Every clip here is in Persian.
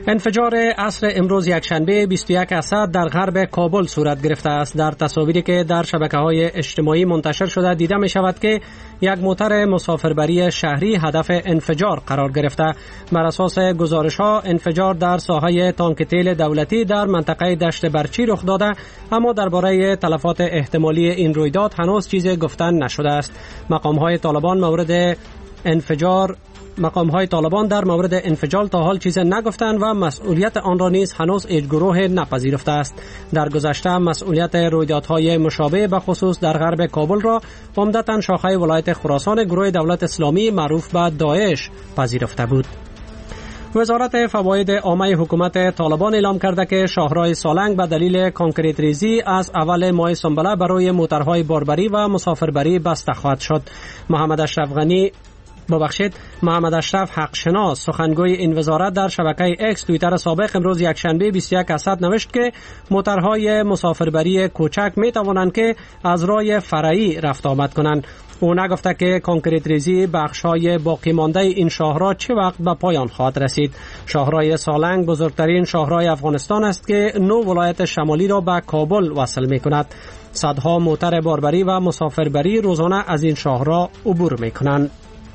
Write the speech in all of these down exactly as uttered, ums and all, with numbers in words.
انفجار عصر امروز یکشنبه بیست و یک اسد در غرب کابل صورت گرفته است. در تصاویری که در شبکه‌های اجتماعی منتشر شده دیده می شود که یک موتر مسافربری شهری هدف انفجار قرار گرفته. بر اساس گزارش‌ها انفجار در ساحه تانک تیل دولتی در منطقه دشت برچی رخ داده، اما درباره تلفات احتمالی این رویداد هنوز چیزی گفتن نشده است. مقام‌های طالبان مورد انفجار مقام های طالبان در مورد انفجار تا حال چیز نگفتند و مسئولیت آن را نیز هنوز هیچ گروه نپذیرفته است. در گذشته مسئولیت رویدادهای مشابه به خصوص در غرب کابل را عمدتاً شاخه ولایت خراسان گروه دولت اسلامی معروف به داعش پذیرفته بود. وزارت فواید عامه حکومت طالبان اعلام کرده که شاهراه سالنگ به دلیل کانکریت ریزی از اول ماه سنبله برای موترهای باربری و مسافربری بسته خواهد شد. محمد اشرف غنی ببخشید محمد اشرف حقشناس سخنگوی این وزارت در شبکه اکس توییتر سابق امروز یکشنبه بیست و یک اسد نوشت که موترهای مسافربری کوچک می توانند که از راه فرعی رفت آمد کنند. او نگفته که کانکریت ریزی بخش‌های باقی مانده این شاهراه چه وقت به پایان خواهد رسید. شاهراه سالنگ بزرگترین شاهراه افغانستان است که نو ولایت شمالی را به کابل وصل می کند. صدها موتر باربری و مسافربری روزانه از این شاهراه عبور می کنند.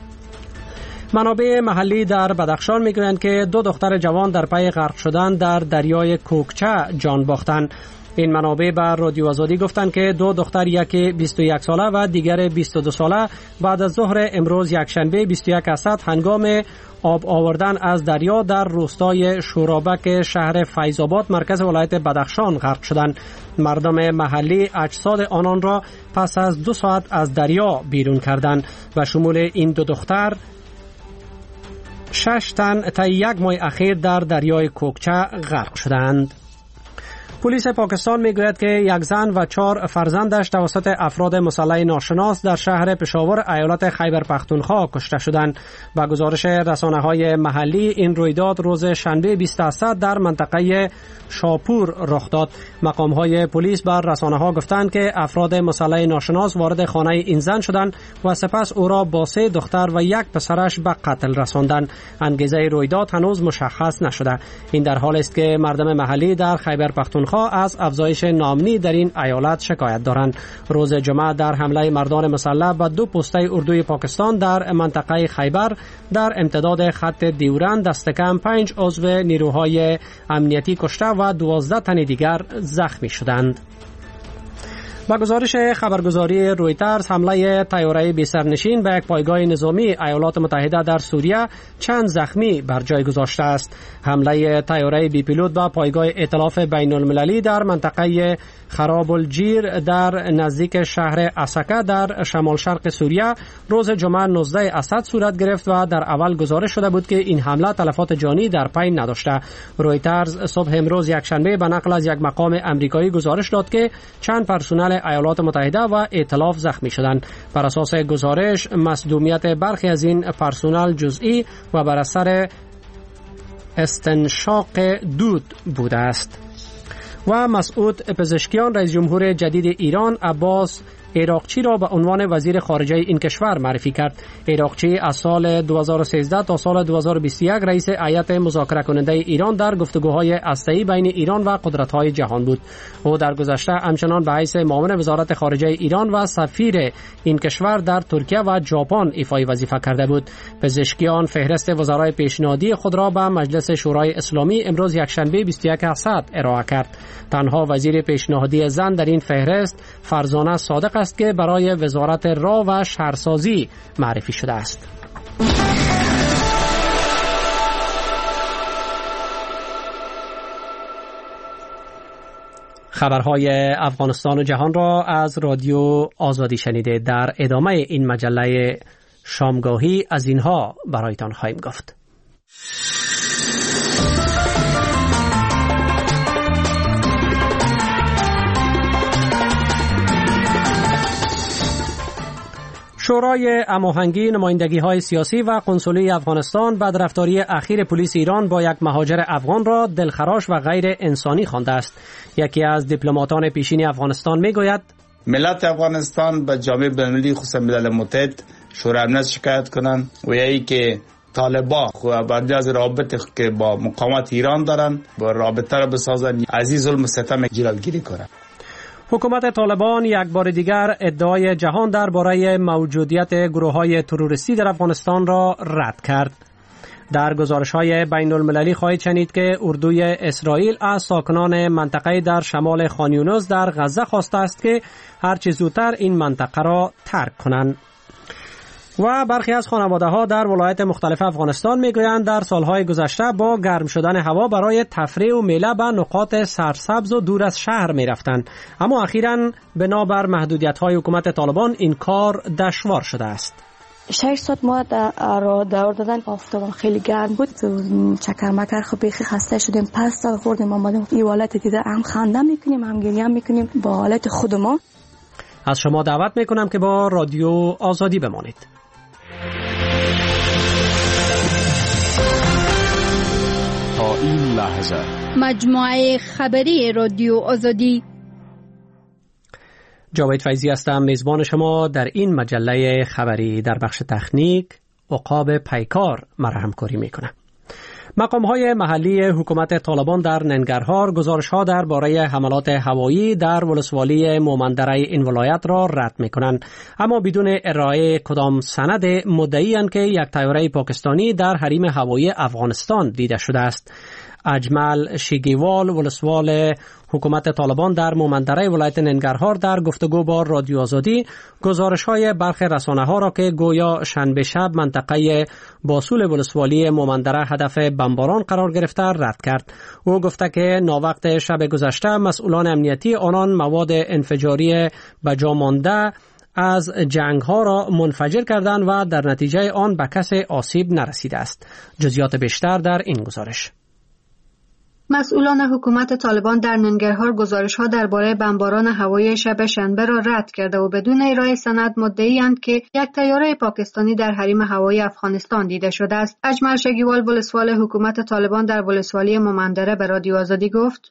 منابع محلی در بدخشان میگویند که دو دختر جوان در پی غرق شدن در دریای کوکچه جان باختند. این منابع به رادیو آزادی گفتند که دو دختر، یکی بیست و یک ساله و دیگر بیست و دو ساله، بعد از ظهر امروز یکشنبه بیست و یک اسد هنگام آب آوردن از دریا در روستای شورابک شهر فیض‌آباد مرکز ولایت بدخشان غرق شدند. مردم محلی اجساد آنان را پس از دو ساعت از دریا بیرون کردند و شمول این دو دختر شش تن طی یک ماه اخیر در دریای کوکچه غرق شدند. پلیس پاکستان میگوید که یک زن و چهار فرزندش توسط افراد مسلح ناشناس در شهر پشاور ایالت خیبر پختونخوا کشته شدند. با گزارش رسانه‌های محلی این رویداد روز شنبه بیست اسد در منطقه شاپور رخ داد. مقام‌های پلیس بر رسانه‌ها گفتند که افراد مسلح ناشناس وارد خانه این زن شدند و سپس او را با سه دختر و یک پسرش به قتل رساندند. انگیزه رویداد هنوز مشخص نشده. این در حالی است که مردم محلی در خیبر پختونخوا از افزایش ناامنی در این ایالت شکایت دارند. روز جمعه در حمله مردان مسلح به دو پسته اردوی پاکستان در منطقه خیبر در امتداد خط دیورند دست کم پنج عضو نیروهای امنیتی کشته و دوازده تن دیگر زخمی شدند. با گزارش خبرگزاری رویترز حمله طیاره بی سرنشین به یک پایگاه نظامی ایالات متحده در سوریه چند زخمی بر جای گذاشته است. حمله طیاره بی پیلوت به پایگاه ائتلاف بین المللی در منطقه خراب الجیر در نزدیک شهر عسکه در شمال شرق سوریه روز جمعه نوزده اسد صورت گرفت و در اول گزارش شده بود که این حمله تلفات جانی در پی نداشته. رویترز صبح امروز یکشنبه به نقل از یک مقام امریکایی گزارش داد که چند پرسنل ایالات متحده و ائتلاف زخمی شدند. بر اساس گزارش مصدومیت برخی از این پرسنل جزئی و بر اثر استنشاق دود بوده است. و مسعود پزشکیان رئیس جمهور جدید ایران عباس عراقچی را به عنوان وزیر خارجه این کشور معرفی کرد. عراقچی از سال دو هزار و سیزده تا سال دو هزار و بیست و یک رئیس هیئت مذاکره کننده ایران در گفتگوهای هسته‌ای بین ایران و قدرت‌های جهان بود. او در گذشته همچنان به حیث معاون وزارت خارجه ایران و سفیر این کشور در ترکیه و ژاپن ایفای وظیفه کرده بود. پزشکیان فهرست وزرای پیشنهادی خود را به مجلس شورای اسلامی امروز یکشنبه بیست و یک اسد ارائه کرد. تنها وزیر پیشنهادی زن در این فهرست فرزانه صادق است که برای وزارت راه و شهرسازی معرفی شده است. خبرهای افغانستان و جهان را از رادیو آزادی شنیده. در ادامه این مجله شامگاهی از اینها برایتان خواهیم گفت. شورای هماهنگی نمایندگی‌های سیاسی و قنسولی افغانستان بدرفتاری اخیر پلیس ایران با یک مهاجر افغان را دلخراش و غیر انسانی خوانده است. یکی از دیپلماتان پیشین افغانستان میگوید ملت افغانستان به جامعه بین‌المللی خصوصا ملل متحد شورای امنیت شکایت کنند و یکی که طالبان بر از رابطه که با مقاومت ایران دارن با رابطه را بسازن، از این ظلم و ستم جلوگیری کنن. حکومت طالبان یک بار دیگر ادعای جهان درباره موجودیت گروه‌های تروریستی در افغانستان را رد کرد. در گزارش‌های بین المللی خواهید شنید که اردوی اسرائیل از ساکنان منطقه در شمال خان یونس در غزه خواسته است که هرچه زودتر این منطقه را ترک کنند. و برخی از خانواده‌ها در ولایت مختلف افغانستان میگویند در سالهای گذشته با گرم شدن هوا برای تفریح و میله به نقاط سرسبز و دور از شهر میرفتند، اما اخیراً بنابر محدودیت‌های حکومت طالبان این کار دشوار شده است. شش ساعت ما را دور دادن، آفتاب خیلی گرم بود، چکر مکر خب بیخی خسته شدیم، پس تا خوردیم آمدیم این حالت دیده هم خنده میکنیم هم گریه میکنیم با حالت خود ما. از شما دعوت میکنم که با رادیو آزادی بمانید. تا این لحظه مجموعه خبری رادیو آزادی. جاوید فیضی هستم، میزبان شما در این مجله خبری. در بخش تکنیک عقاب پیکار مرا همکاری میکنه. مقام‌های محلی حکومت طالبان در ننگرهار گزارش‌ها درباره حملات هوایی در ولسوالی مومندره این ولایت را رد می‌کنند، اما بدون ارائه کدام سند مدعی‌اند که یک طیاره پاکستانی در حریم هوایی افغانستان دیده شده است. اجمل شیگیوال ولسوال حکومت طالبان در مومندره ولایت ننگرهار در گفتگو با رادیو آزادی گزارش‌های برخی رسانه‌ها را که گویا شنبه شب منطقه باسول ولسوالی مومندره هدف بمباران قرار گرفته رد کرد. او گفته که ناوقت شب گذشته مسئولان امنیتی آنان مواد انفجاری به جا مانده از جنگ ها را منفجر کردند و در نتیجه آن به کسی آسیب نرسیده است. جزئیات بیشتر در این گزارش. مسئولان حکومت طالبان در ننگرهار گزارش‌ها درباره بمباران هوایی شب شنبه را رد کرده و بدون ارائه سند مدعی‌اند که یک طیاره پاکستانی در حریم هوایی افغانستان دیده شده است. اجمل شگیوال ولسوال حکومت طالبان در ولسوالی مومندره به رادیو آزادی گفت: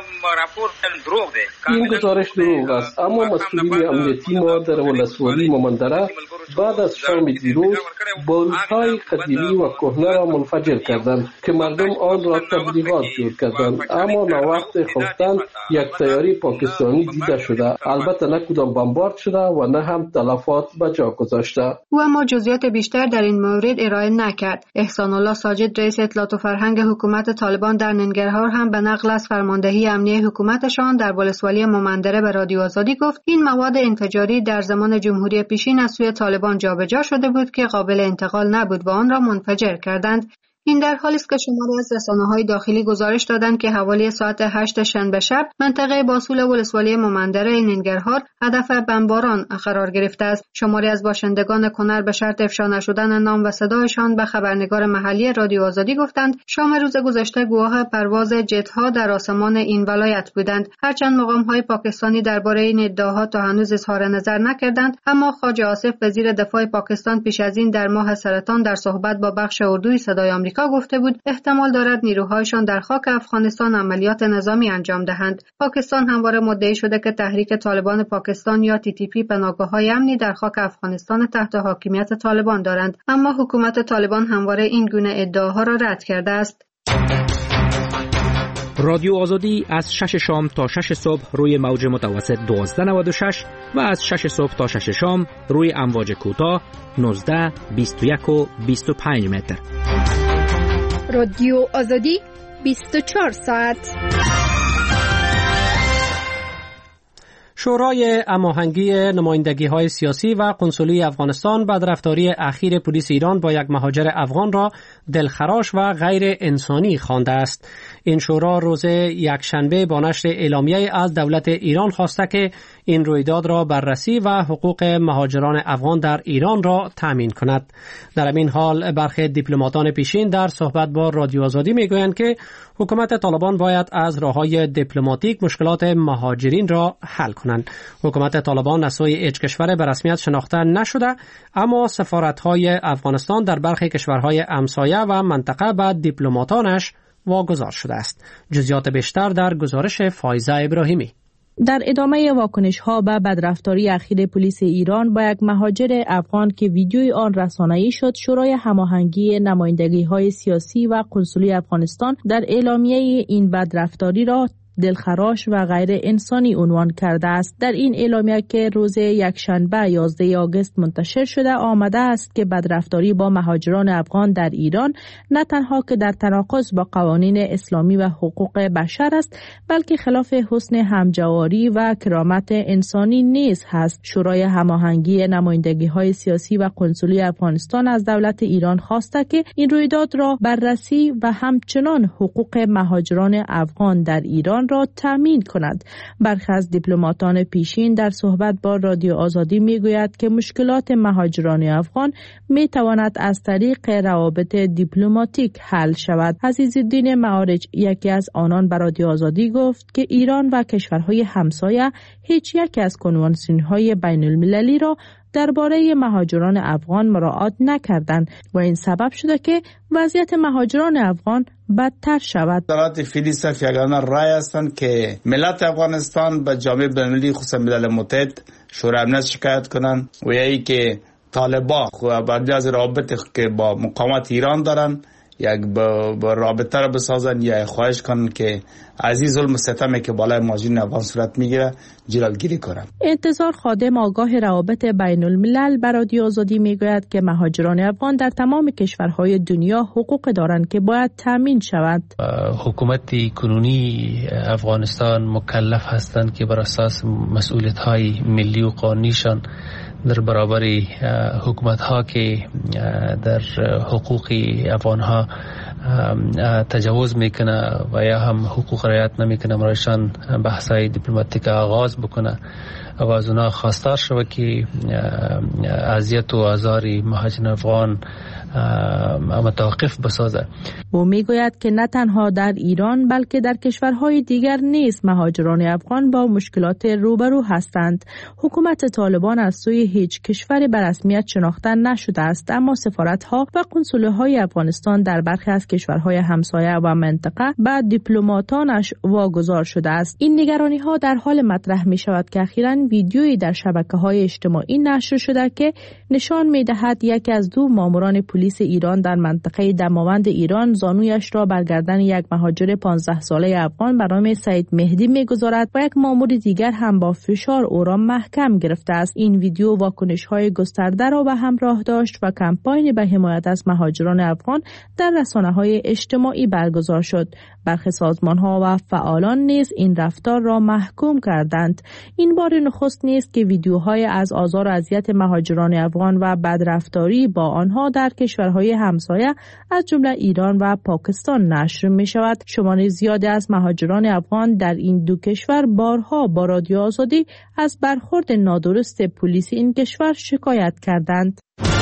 این گزارش دروغ است، اما مسئولین امنیتی ما در ولسوالی مومندره بعد از شام دیروز بارودهای قدیمی و کهنه را منفجر کردند که مردم آن را تبلیغات جور کردند، اما ناوقت خفتن یک طیاره پاکستانی دیده شده. البته نه کدام بمبارد شده و نه هم تلفات به جا گذاشته. او اما جزئیات بیشتر در این مورد ارائه نکرد. احسان الله ساجد رئیس اطلاعات و فرهنگ حکومت طالبان در ننگرهار هم به نقل از فرماندهی امنیه حکومتشان در ولسوالی مومندره به رادیو آزادی گفت این مواد انفجاری در زمان جمهوری پیشین از سوی طالبان جابجا شده بود که قابل انتقال نبود و آن را منفجر کردند. این در حالی است که شماری از رسانه‌های داخلی گزارش دادند که حوالی ساعت هشت شنبه شب منطقه باسول ولسوالی مومندره ننگرهار هدف بمباران قرار گرفته است. شماری از باشندگان کنر به شرط افشا نشدن نام و صدایشان به خبرنگار محلی رادیو آزادی گفتند شام روز گذشته گواه پرواز جت‌ها در آسمان این ولایت بودند. هرچند مقام‌های پاکستانی درباره این ادعاها تا هنوز اظهار نظر نکردند، اما خواجه آصف وزیر دفاع پاکستان پیش از این در ماه سرطان در صحبت با بخش اردوی صدای آمریکا گفته بود احتمال دارد نیروهایشان در خاک افغانستان عملیات نظامی انجام دهند. پاکستان همواره مدعی شده که تحریک طالبان پاکستان یا تی تی پی پناهگاه‌های امنی در خاک افغانستان تحت حاکمیت طالبان دارند، اما حکومت طالبان همواره این گونه ادعاها را رد کرده است. رادیو آزادی از شش شام تا شش صبح روی موج متوسط دوازده نود و شش و از شش صبح تا شش شام روی امواج کوتاه نوزده، بیست و یک و بیست و پنج متر. رادیو آزادی بیست و چهار ساعت. شورای هماهنگی نمایندگی‌های سیاسی و قنسولی افغانستان بدرفتاری اخیر پلیس ایران با یک مهاجر افغان را دلخراش و غیر انسانی خوانده است. این شورا روز یکشنبه با نشر اعلامیه از دولت ایران خواسته که این رویداد را بررسی و حقوق مهاجران افغان در ایران را تامین کند. در این حال برخی دیپلماتان پیشین در صحبت با رادیو آزادی میگویند که حکومت طالبان باید از راه‌های دیپلماتیک مشکلات مهاجرین را حل کنند. حکومت طالبان از سوی هیچ کشور به رسمیت شناخته نشده، اما سفارت‌های افغانستان در برخی کشورهای همسایه و منطقه به دیپلماتانش واگذار شده است. جزئیات بیشتر در گزارش فایزه ابراهیمی. در ادامه واکنش ها به بدرفتاری اخیر پلیس ایران با یک مهاجر افغان که ویدیوی آن رسانه‌ای شد، شورای هماهنگی نمایندگی های سیاسی و قنسولی افغانستان در اعلامیه این بدرفتاری را دلخراش و غیر انسانی عنوان کرده است. در این اعلامیه که روز یکشنبه یازده آگوست منتشر شده آمده است که بدرفتاری با مهاجران افغان در ایران نه تنها که در تناقض با قوانین اسلامی و حقوق بشر است، بلکه خلاف حسن همجواری و کرامت انسانی نیز هست. شورای هماهنگی نمایندگی های سیاسی و قنسولی افغانستان از دولت ایران خواسته که این رویداد را بررسی و همچنان حقوق مهاجران افغان در ایران را تامین کند. برخی از دیپلماتان پیشین در صحبت با رادیو آزادی میگوید که مشکلات مهاجران افغان می تواند از طریق روابط دیپلماتیک حل شود. عزیزالدین معارج یکی از آنان به رادیو آزادی گفت که ایران و کشورهای همسایه هیچ یک از کنوانسیون‌های بین المللی را درباره مهاجران افغان مراعات نکردند و این سبب شده که وضعیت مهاجران افغان بدتر شود. دولت فعلی صرف یگانه رای هستند که ملت افغانستان به جامعه بین‌المللی خصوصا ملل متحد شورای امنیت شکایت کنند و یا ای که طالبان بر از رابطه که با مقاومت ایران دارن یک با رابطه را بسازن یا خواهش کنن که از این ظلم و ستمی که بالای مهاجرین افغان صورت میگیره جلوگیری کنن. انتظار خادم آگاه روابط بین الملل بر رادیو آزادی میگوید که مهاجران افغان در تمام کشورهای دنیا حقوق دارند که باید تامین شود. حکومت کنونی افغانستان مکلف هستند که بر اساس مسئولیت‌های ملی و قانونیشان در برابر حکومت ها که در حقوق افغان ها تجاوز میکنه و یا هم حقوق رعایت نمیکنه برایشان بحث‌های دیپلماتیک آغاز بکنه و از اونها خواستار شود که اذیت و آزار مهاجران افغان متوقف بسازه. او میگوید که نه تنها در ایران بلکه در کشورهای دیگر نیز مهاجران افغان با مشکلات روبرو هستند. حکومت طالبان از سوی هیچ کشوری به رسمیت شناخته نشده است، اما سفارت‌ها و قنسول‌های افغانستان در برخی از کشورهای همسایه و منطقه به دیپلماتانش واگذار شده است. این نگرانی‌ها در حال مطرح می‌شود که اخیراً ویدیویی در شبکه‌های اجتماعی نشر شده که نشان می‌دهد یکی از دو ماموران پلیس ایران در منطقه دماوند ایران زانویش را بر گردن یک مهاجر پانزده ساله افغان به نام سعید مهدی می‌گذارد و یک مامور دیگر هم با فشار او را محکم گرفته است. این ویدیو واکنش‌های گسترده را به همراه داشت و کمپاین به حمایت از مهاجران افغان در رسانه‌های اجتماعی برگزار شد. برخی سازمان‌ها و فعالان نیز این رفتار را محکوم کردند. این بار نخست نیست که ویدیوهای از آزار و اذیت مهاجران افغان و بدرفتاری با آنها در کشورهای همسایه از جمله ایران و پاکستان نشر می شود. شمار زیادی از مهاجران افغان در این دو کشور بارها با رادیو آزادی از برخورد نادرست پلیس این کشور شکایت کردند.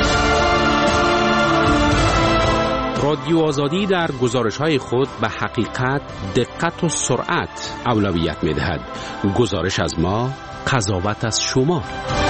رادیو آزادی در گزارش‌های خود به حقیقت، دقت و سرعت اولویت می‌دهد. گزارش از ما، قضاوت از شما.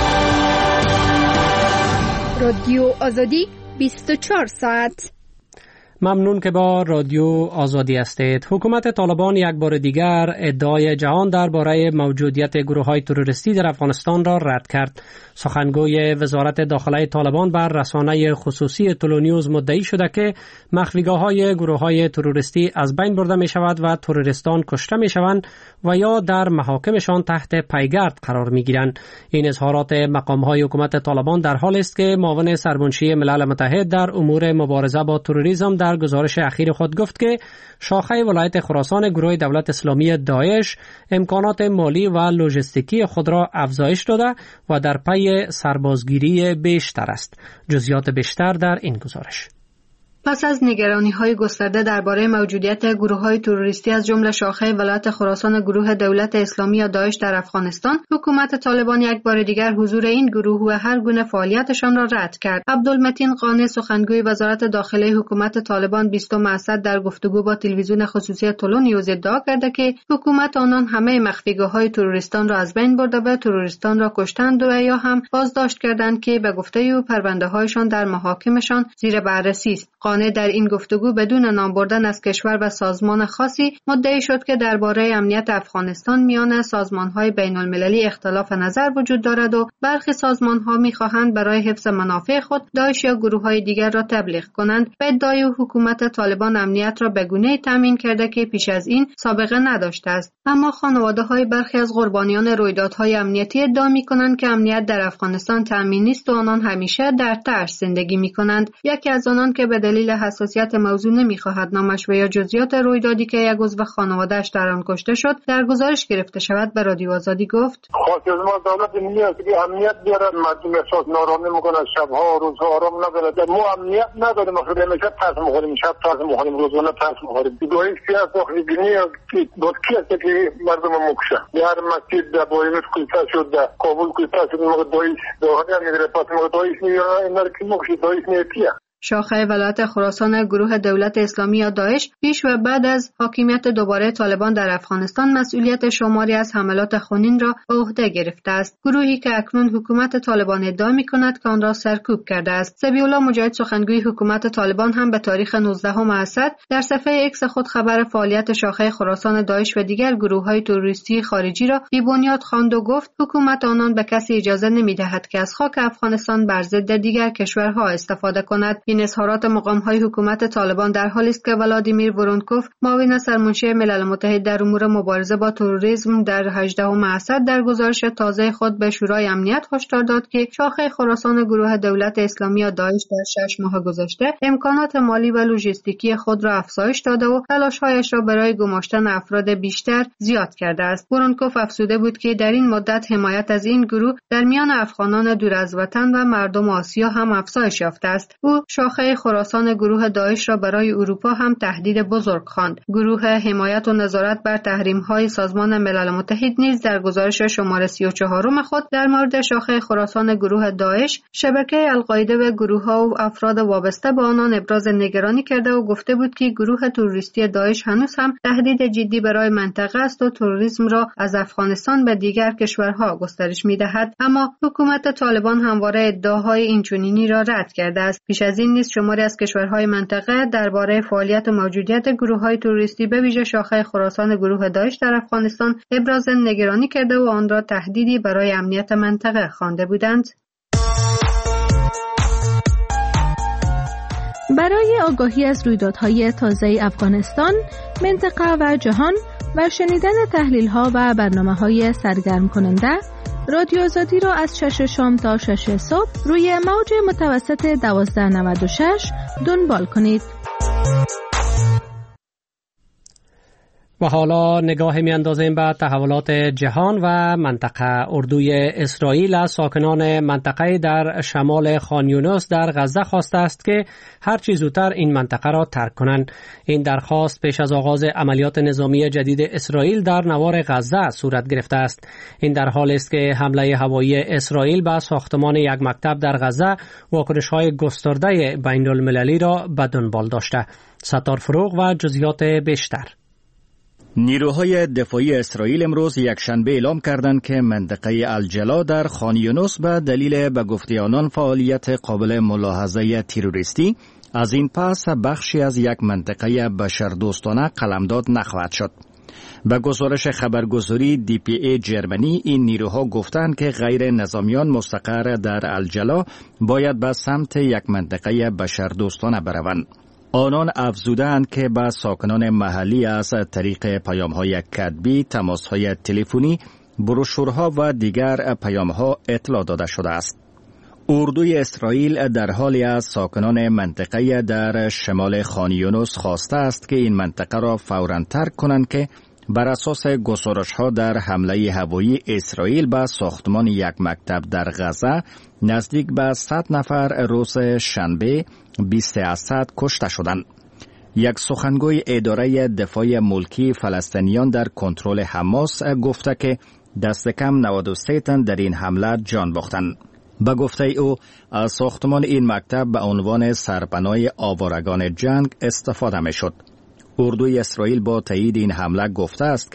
رادیو آزادی بیست و چهار ساعت. ممنون که با رادیو آزادی هستید. حکومت طالبان یک بار دیگر ادعای جهان درباره موجودیت گروه‌های تروریستی در افغانستان را رد کرد. سخنگوی وزارت داخله طالبان بر رسانه خصوصی تلونیوز مدعی شده که مخفیگاه‌های گروه‌های تروریستی از بین برده می‌شود و تروریستان کشته می‌شوند و یا در محاکمشان تحت پیگرد قرار می‌گیرند. این اظهارات مقام‌های حکومت طالبان در حالی است که معاون سرمنشی ملل متحد در امور مبارزه با تروریسم در گزارش اخیر خود گفت که شاخه ولایت خراسان گروه دولت اسلامی داعش امکانات مالی و لوجستیکی خود را افزایش داده و در پی سربازگیری بیشتر است. جزئیات بیشتر در این گزارش. پس از نگرانی‌های گسترده درباره موجودیت گروه‌های تروریستی از جمله شاخه ولایت خراسان گروه دولت اسلامی یا داعش در افغانستان، حکومت طالبان یک بار دیگر حضور این گروه و هر گونه فعالیتشان را رد کرد. عبدالمتین قانی سخنگوی وزارت داخله حکومت طالبان بیستم اسد در گفتگو با تلویزیون خصوصی تلونیوز ادعا کرده که حکومت آنان همه مخفیگاه‌های تروریستان را از بین برده و تروریستان را کشتند و یا هم بازداشت کردند که به گفته او پرونده‌هایشان در محاکمشان زیر بررسی است. قانع در این گفتگو بدون نام بردن از کشور و سازمان خاصی مدعی شد که درباره امنیت افغانستان میان سازمان‌های بین‌المللی اختلاف نظر وجود دارد و برخی سازمان‌ها می‌خواهند برای حفظ منافع خود داعش یا گروه‌های دیگر را تبلیغ کنند. به ادعای حکومت طالبان امنیت را به گونه‌ای تامین کرده که پیش از این سابقه نداشته است. اما خانواده‌های برخی از قربانیان رویدادهای امنیتی ادعا می‌کنند که امنیت در افغانستان تامین نیست و آنان همیشه در ترس زندگی می‌کنند. یکی از آنان که به دلیل حساسیت موضوع نمی‌خواهد نامش و یا جزئیات رویدادی که یک عضو خانواده‌اش در آن کشته شد در گزارش گرفته شود به رادیو آزادی گفت: خواست از ما دولت نیاز که امنیت بیاره، مردم احساس نارامه میکنه، شب‌ها روزها آرام نداره. ما امنیت نداریم، اصلا همیشه ترس می‌خوریم، شب ترس می‌خوریم، روزانه ترس می‌خوریم. دویش سیاست آخرگینی که بود کیه که مردم مکشه. در مسجد در بایمت کلتا شد، در کابل کلتا شد، مگه دویش دوهانی میگیره، پس مگه دویش میگیره، این رو که مکشه دویش نیتیه. شاخه ولایت خراسان گروه دولت اسلامی یا داعش پیش و بعد از حاکمیت دوباره طالبان در افغانستان مسئولیت شماری از حملات خونین را به عهده گرفته است. گروهی که اکنون حکومت طالبان ادعا می‌کند که آن را سرکوب کرده است. ذبیح‌الله مجاهد سخنگوی حکومت طالبان هم به تاریخ نوزدهم اسد در صفحه اکس خود خبر فعالیت شاخه خراسان داعش و دیگر گروه‌های تروریستی خارجی را بی‌بنیاد خواند و گفت حکومت آنان به کسی اجازه نمی‌دهد که از خاک افغانستان بر ضد دیگر کشورها استفاده کند. این اظهارات مقام‌های حکومت طالبان در حالی است که ولادیمیر ورونکوف معاون سرمنشی ملل متحد در امور مبارزه با تروریسم در هجدهم اسد در گزارش تازه خود به شورای امنیت هشدار داد که شاخه خراسان گروه دولت اسلامی یا داعش در شش ماه گذشته امکانات مالی و لوجستیکی خود را افزایش داده و تلاش‌هایش را برای گماشتن افراد بیشتر زیاد کرده است. ورونکوف افزوده بود که در این مدت حمایت از این گروه در میان افغانان دور از وطن و مردم آسیا هم افزایش یافته است. او شاخه خراسان گروه داعش را برای اروپا هم تهدید بزرگ خواند. گروه حمایت و نظارت بر تحریم‌های سازمان ملل متحد نیز در گزارش شماره سی و چهار خود در مورد شاخه خراسان گروه داعش، شبکه القاعده و گروه‌ها و افراد وابسته به آنان ابراز نگرانی کرده و گفته بود که گروه تروریستی داعش هنوز هم تهدید جدی برای منطقه است و تروریسم را از افغانستان به دیگر کشورها گسترش می‌دهد. اما حکومت طالبان همواره ادعاهای اینچنینی را رد کرده است. پیش از این نیز شماری از کشورهای منطقه درباره فعالیت و موجودیت گروه‌های تروریستی به ویژه شاخه خراسان گروه داعش در افغانستان ابراز نگرانی کرده و آن را تهدیدی برای امنیت منطقه خوانده بودند. برای آگاهی از رویدادهای تازه افغانستان، منطقه و جهان و شنیدن تحلیل‌ها و برنامه‌های سرگرم کننده، رادیو آزادی را از شش شام تا شش صبح روی موج متوسط دوازده نود و شش دنبال کنید. و حالا نگاه میاندازیم به تحولات جهان و منطقه. اردوی اسرائیل از ساکنان منطقه در شمال خان یونس در غزه خواسته است که هر چه زودتر این منطقه را ترک کنند. این درخواست پیش از آغاز عملیات نظامی جدید اسرائیل در نوار غزه صورت گرفته است. این در حالی است که حمله هوایی اسرائیل به ساختمان یک مکتب در غزه واکنش‌های گسترده بین‌المللی را به دنبال داشته. ستار فروغ و جزئیات بیشتر. نیروهای دفاعی اسرائیل امروز یکشنبه اعلام کردند که منطقه الجلا در خان یونس به دلیل به گفته آنان فعالیت قابل ملاحظه تروریستی از این پس بخشی از یک منطقه بشردوستانه قلمداد نخواهد شد. به گزارش خبرگزاری دی پی ای جرمنی، این نیروها گفتند که غیر نظامیان مستقر در الجلا باید به سمت یک منطقه بشردوستانه بروند. آنان افزودند که به ساکنان محلی از طریق پیام‌های کتبی، تماس‌های تلفنی، بروشورها و دیگر پیام‌ها اطلاع داده شده است. اردوی اسرائیل در حالی از ساکنان منطقه در شمال خان یونس خواسته است که این منطقه را فوراً ترک کنند که بر اساس گزارش‌ها در حمله هوایی اسرائیل به ساختمان یک مکتب در غزه نزدیک به صد نفر روز شنبه بیست اسد کشته شدند. یک سخنگوی اداره دفاع ملکی فلسطینیان در کنترل حماس گفته که دست کم نود و سه تن در این حمله جان باختند. به گفته او، از ساختمان این مکتب به عنوان سرپناه آوارگان جنگ استفاده می شد. اردوی اسرائیل با تایید این حمله گفته است که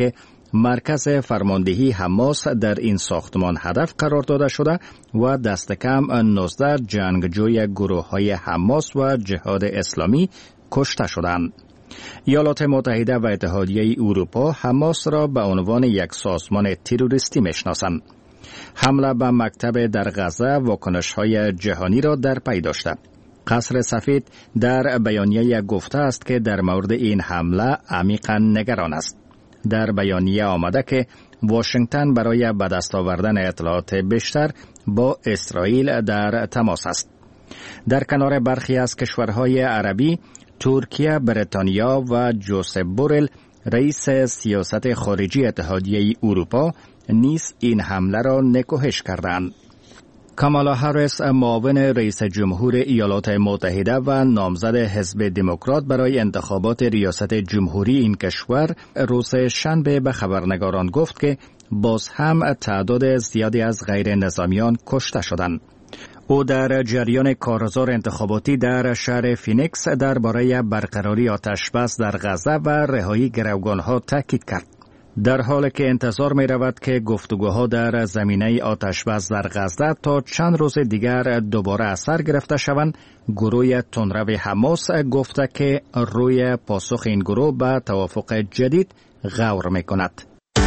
مرکز فرماندهی حماس در این ساختمان هدف قرار داده شده و دست کم نوزده جنگجوی گروه های حماس و جهاد اسلامی کشته شدند. ایالات متحده و اتحادیه اروپا حماس را به عنوان یک سازمان تروریستی میشناسند. حمله به مکتب در غزه واکنش‌های جهانی را در پی داشته. قصر سفید در بیانیه گفته است که در مورد این حمله عمیقاً نگران است. در بیانیه آمده که واشنگتن برای به دست آوردن اطلاعات بیشتر با اسرائیل در تماس است. در کنار برخی از کشورهای عربی، ترکیه، بریتانیا و جوزف بورل رئیس سیاست خارجی اتحادیه اروپا نیز این حمله را نکوهش کردند. کامالا هریس، معاون رئیس جمهور ایالات متحده و نامزد حزب دموکرات برای انتخابات ریاست جمهوری این کشور، روز شنبه به خبرنگاران گفت که باز هم تعداد زیادی از غیر نظامیان کشته شدند. او در جریان کارزار انتخاباتی در شهر فینیکس درباره برقراری آتشبس در غزه و رهایی گروگانها تاکید کرد. در حالی که انتظار می رود که گفتگوها در زمینه آتشبس در غزه تا چند روز دیگر دوباره اثر گرفته شوند، گروه تندرو حماس گفته که روی پاسخ این گروه به توافق جدید غور می کند.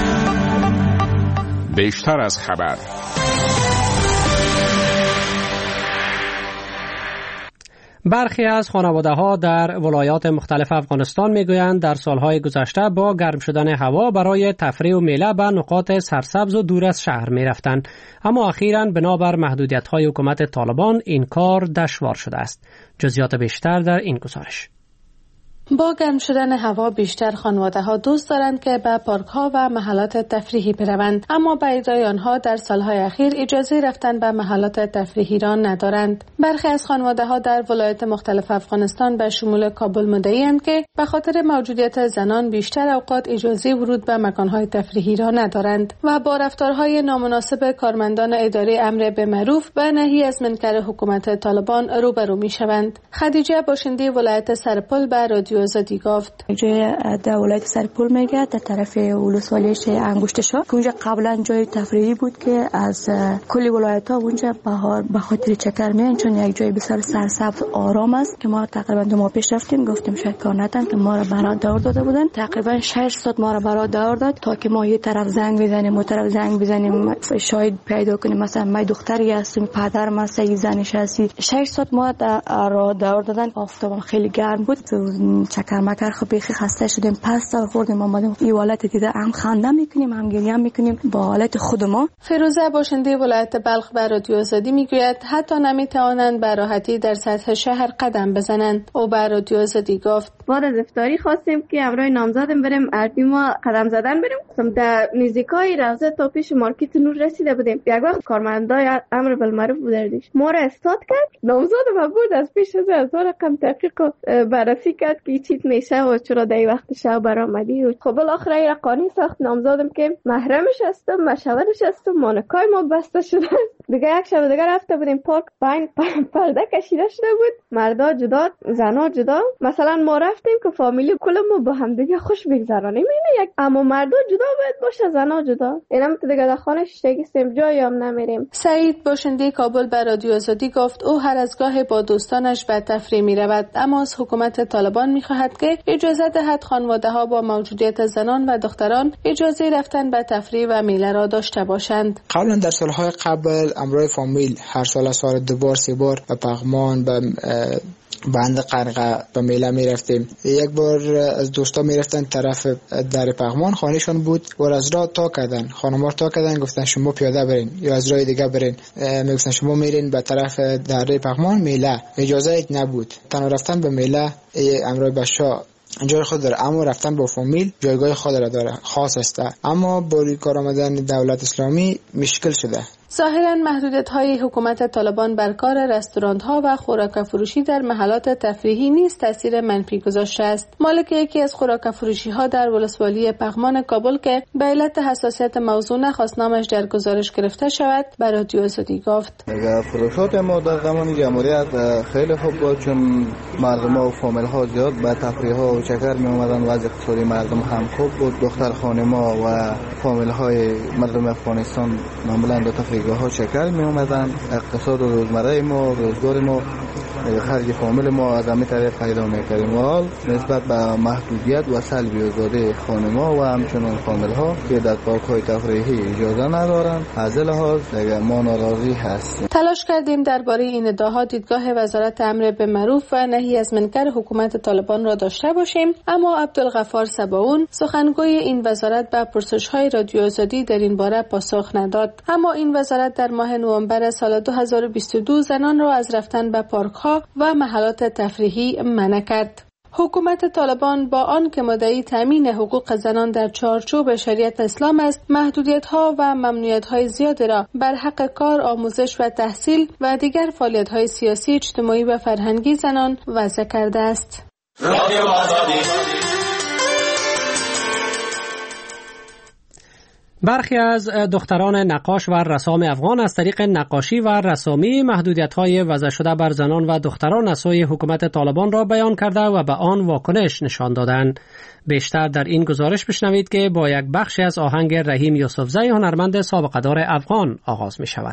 بیشتر از خبر. برخی از خانواده‌ها در ولایات مختلف افغانستان میگویند در سالهای گذشته با گرم شدن هوا برای تفریح و میله به نقاط سرسبز و دور از شهر میرفتند، اما اخیراً بنابر محدودیت‌های حکومت طالبان این کار دشوار شده است. جزئیات بیشتر در این گزارش. با گرم شدن هوا بیشتر خانواده ها دوست دارند که به پارک ها و محلات تفریحی بروند، اما به ادعای آنها در سالهای اخیر اجازه رفتن به محلات تفریحی را ندارند. برخی از خانواده ها در ولایات مختلف افغانستان به شمول کابل مدعی‌اند که به خاطر موجودیت زنان بیشتر اوقات اجازه ورود به مکانهای تفریحی را ندارند و با رفتارهای نامناسب کارمندان اداره امر به معروف و نهی از منکر حکومت طالبان روبرو می‌شوند. خدیجه باشنده ولایت سرپل به رادیو آزادی گفت جای در ولایت سرپل میگه در طرف ولسوالی انگشت شاه که اونجا قبلا جای تفریحی بود که از کلی ولایت ها اونجا بهار به خاطر چکر میان، چون یک جای بسیار سرسبز آرام است که ما تقریبا دو ماه پیش رفتیم، گفتیم شاید کار ندن که ما را برا دور داده بودن. تقریبا شش ساعت ما را برا دور داد تا که ما یه طرف زنگ بزنیم و طرف زنگ بزنیم شاید پیدا کنیم مثلا ما دختری هستیم، پدرم است، یه زنش هستی. شش ساعت ما را دور دادن. آفتاب خیلی گرم بود، چکر مکر خب بیخی خسته شدیم، پس سر خوردیم آمدیم این حالت دیده هم خنده میکنیم هم گریه میکنیم با حالت خود ما. فیروزه باشنده ولایت بلخ به رادیو آزادی میگوید حتی نمیتوانند به راحتی در سطح شهر قدم بزنند. او به رادیو آزادی گفت بعد از افطاری خواستیم که امروز نامزدم بریم ارتی ما قدم زدن بریم. در نزدیکای روضه تا پیش مارکت نور رسیده بودیم، یک وقت کارمندای امر بالمعروف بودردش ما را استاد کرد، نامزدم بود از پیش از از رقم تحقیق بررسی کرد که چیت میشه و چرا در وقت شب برآمدی. خب بالاخره را قانون ساخت، نامزدم که محرمش هستم، مشاورش هستم، مانکای ما بسته شده. دیگه یک شب دیگه رفته بودیم پارک، پایین پرده کشیده شده بود، مردا جدا زنا جدا. مثلا ما رفتیم که فامیلی کلمون با هم دیگه خوش بگذرانیم، اینه یک اما مردا جدا باید باشه زنا جدا. اینم تو دیگه در خانه شگیستیم جایی هم نمیریم. سعید باشنده کابل به رادیو آزادی گفت او هر از گاهی با دوستانش به تفریح میرود، اما از حکومت طالبان میخواهد که اجازه دهد خانواده ها با موجودیت زنان و دختران اجازه رفتن به تفریح و میله را داشته باشند. قبلا در سالهای قبل امروی فامیل هر سال سال دو بار سه بار به پغمان به بند قرقه به میله می رفتیم. یک بار از دوستا می رفتن طرف در پغمان، خانهشون بود و از راه تا کردن، خانم‌ها تا کردن گفتن شما پیاده برین یا از راه دیگه برین. می گفتن شما میرین به طرف دره پغمان میله، اجازه ایت نبود. تنها رفتن به میله امروی بشا جای خود داره، اما رفتن با فامیل جایگاه خود را داره، خاص است. اما با روی کار آمدن دولت اسلامی مشکل شده. ظاهراً محدودیت‌های حکومت طالبان بر کار رستوران‌ها و خوراک فروشی در محلات تفریحی نیز تاثیر منفی گذاشته است. مالک یکی از خوراک فروشی‌ها در ولسوالی پغمان کابل که به علت حساسیت موضوع نخواست نامش در گزارش گرفته شود، به رادیو آزادی گفت: فروشات ما در زمان جمهوریت خیلی خوب بود، چون مردم و فامیل ها زیاد به تفریح ها و چکر می اومدن، وضع اقتصادی مردم هم خوب بود. دختر خانما و فامیل های مردم افغانستان معمولا به تفریحگاه ها چکر می اومدن. اقتصاد و روزمره ما، روزگار ما، خرج فامیل ما از همین طریق پیدا می‌کردیم. حال نسبت به محدودیت و سلبی آزادی خانما و همچنان فامیل ها که در پارک های تفریحی اجازه ندارند، از لحاظ دیگه ما ناراضی هستیم. تلاش کردیم درباره این ادعاها دیدگاه وزارت امر بالمعروف و نهی از منکر حکومت طالبان را داشته باشیم، اما عبدالغفار سباون سخنگوی این وزارت به پرسش‌های رادیو آزادی در این باره پاسخ نداد. اما این وزارت در ماه نوامبر سال دو هزار و بیست و دو زنان را از رفتن به پارک‌ها و محلات تفریحی منع کرد. حکومت طالبان با آن که مدعی تامین حقوق زنان در چارچوب شریعت اسلام است، محدودیت‌ها و ممنوعیت‌های زیادی را بر حق کار، آموزش و تحصیل و دیگر فعالیت‌های سیاسی، اجتماعی و فرهنگی زنان وضع کرده است. رادیو آزادی. برخی از دختران نقاش و رسام افغان از طریق نقاشی و رسامی محدودیت‌های وضع شده بر زنان و دختران از سوی حکومت طالبان را بیان کرده و به آن واکنش نشان دادند. بیشتر در این گزارش بشنوید که با یک بخشی از آهنگ رحیم یوسفزی هنرمند سابقه دار افغان آغاز می شود.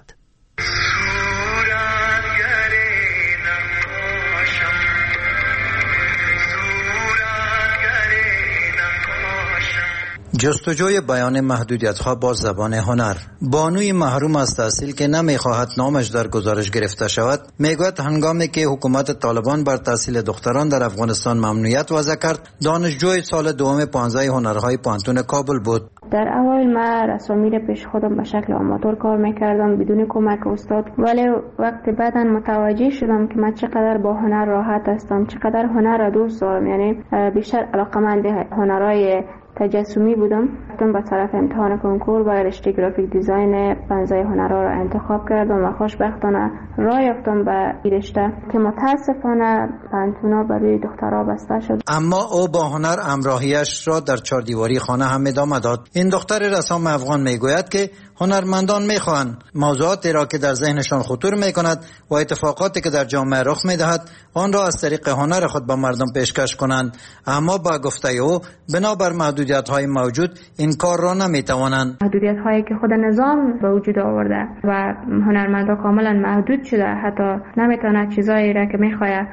جستجوی بیان محدودیت‌ها با زبان هنر. بانوی محروم از تحصیل که نمی‌خواهد نامش در گزارش گرفته شود، میگوید هنگامی که حکومت طالبان بر تحصیل دختران در افغانستان ممنوعیت وضع کرد، دانشجوی سال دوم پانزده هنرهای پانتون کابل بود. در اول من رسامی را پیش خودم به شکل آماتور کار میکردم بدون کمک استاد، ولی وقتی بعدا متوجه شدم که من چقدر با هنر راحت هستم، چقدر هنر را دوست دارم، یعنی بیشتر علاقه‌مند هنرهای تجسمی بودم، رفتم به طرف امتحان کنکور و رشته گرافیک دیزاین پانزده هنرها را انتخاب کردم و خوشبختانه راه یافتم به این رشته که متاسفانه پانتونا برای دخترها بسته شد. اما او با هنر همراهیش را در چهار دیواری خانه هم ادامه داد. این دختر رسام افغان میگوید که هنرمندان میخواهند موضوعاتی را که در ذهنشان خطور میکند و اتفاقاتی که در جامعه رخ میدهد آن را از طریق هنر خود به مردم پیشکش کنند، اما با گفته او بنابر محدودیت‌های موجود این کار را نمیتوانند. محدودیت‌هایی که خود نظام به وجود آورده و هنرمندان کاملا محدود شده، حتی نمیتونه چیزایی را که میخواد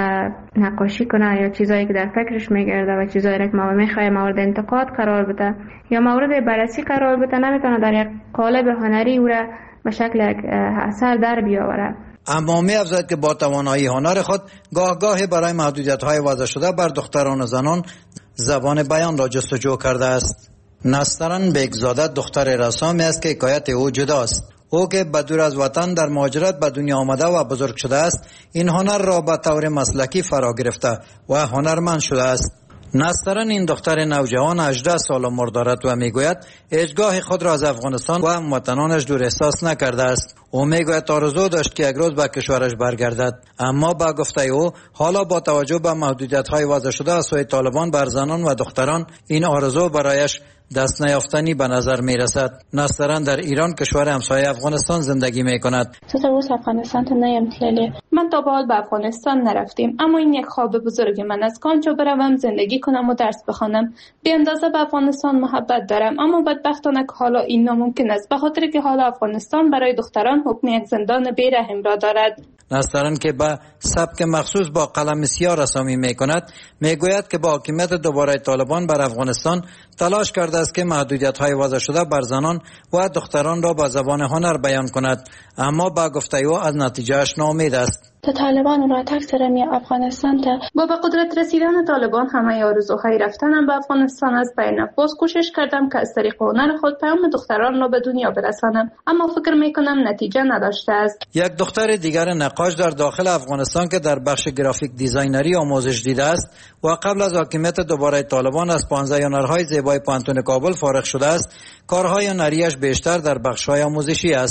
نقاشی کنه یا چیزایی که در فکرش میگرده و چیزایی را که ما میخواد مورد انتقاد قرار بده یا مورد بررسی قرار بده، نمیتونه در یک قالب هنری او را به شکل اثر در بیاوره. اما می افزاید که با توانایی هنر خود گاه گاهی برای محدودیت‌های وضع شده بر دختران و زنان زبان بیان را جستجو کرده است. نسترن بیگزاده دختر رسامی است که حکایت او جداست. او که بدور از وطن در مهاجرت به دنیا آمده و بزرگ شده است، این هنر را به طور مسلکی فرا گرفته و هنرمند شده است. نسترن این دختر نوجوان هجده سال عمر دارد و میگوید هیچگاه خود را از افغانستان و هموطنانش دور احساس نکرده است. او میگوید آرزو داشت که یک روز به کشورش برگردد، اما با گفته او حالا با توجه به محدودیت‌های وضع شده از سوی طالبان بر زنان و دختران این آرزو برایش دست نیافتنی به نظر می رسد. نسترن در ایران کشور همسایه افغانستان زندگی می کند. افغانستان تو نیم تلیلی. من تا به حال به افغانستان نرفتیم، اما این یک خواب بزرگ من است که آنجا بروم زندگی کنم و درس بخوانم. به اندازه به افغانستان محبت دارم، اما بدبختانه که حالا این ناممکن است، به خاطر که حالا افغانستان برای دختران حکم یک زندان بی‌رحم را دارد. نسترن که به سبک مخصوص با قلم سیاه رسامی می کند، می گوید که با حاکمیت دوباره طالبان بر افغانستان تلاش کرده است که محدودیت‌های وضع شده بر زنان و دختران را با زبان هنر بیان کند، اما با گفته او از نتیجهش ناامید است. تا طالبان را تکثر می افغانستان تا با به قدرت رسیدن طالبان همه آرزوهای رفتنم به افغانستان از بین باز کوشش کردم که از طریق هنر خود پیام دختران را به دنیا برسانم، اما فکر می کنم نتیجه نداشته است. یک دختر دیگر نقاش در داخل افغانستان که در بخش گرافیک دیزاینری آموزش دیده است و قبل از حاکمیت دوباره طالبان از پانزده هنرهای زیبای پانتون کابل فارغ شده است، کارهای هنریش بیشتر در بخش‌های آموزشی است.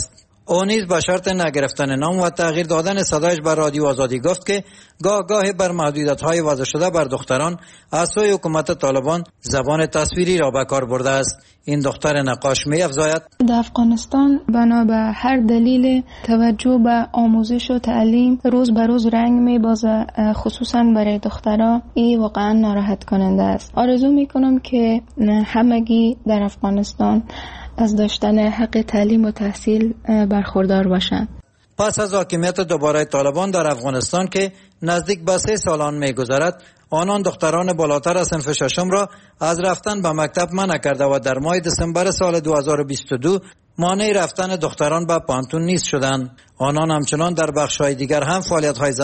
او نیز به شرط نگرفتن نام و تغییر دادن صدایش بر رادیو آزادی گفت که گاه گاه بر محدودیت‌های وضع شده بر دختران از سوی حکومت طالبان زبان تصویری را به کار برده است. این دختر نقاش می افزاید: در افغانستان بنا به هر دلیل توجه به آموزش و تعلیم روز به روز رنگ می بازه، خصوصا برای دخترها. این واقعا ناراحت کننده است. آرزو می کنم که همگی در افغانستان از داشتن حق تعلیم و تحصیل برخوردار باشند. پس از حاکمیت دوباره طالبان در افغانستان که نزدیک به سه سالان می گذرد، آنان دختران بالاتر از صنف ششم را از رفتن به مکتب منع کرده و در ماه دسامبر سال دو هزار و بیست و دو مانع رفتن دختران به پانتون نیز شدند. آنان همچنان در بخش‌های دیگر هم فعالیت‌های